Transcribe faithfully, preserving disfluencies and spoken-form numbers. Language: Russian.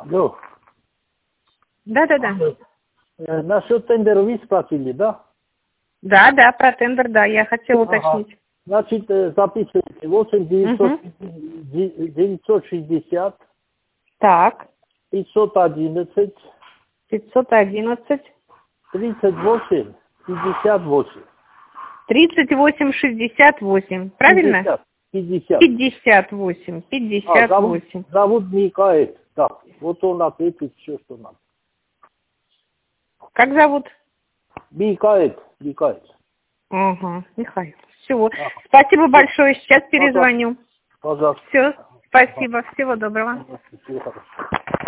Алло. Да-да-да. Э, Насчет тендера вы спросили, да? Да, да, про тендер, да, я хотела уточнить. Ага. Значит, э, записывайте восемь девятьсот шестьдесят Так, пятьсот одиннадцать пятьсот одиннадцать, тридцать восемь пятьдесят восемь. тридцать восемь шестьдесят восемь, правильно? пятьдесят. пятьдесят. пятьдесят восемь, А, пятьдесят зовут, восемь. зовут Микаэль. Так, вот он ответит все, что надо. Как зовут? Микаэль. Микаэль. Ага, Михаил. Всего. Ага. Спасибо большое, сейчас перезвоню. Пожалуйста. Все, спасибо, всего доброго. Пожалуйста. Всего хорошего.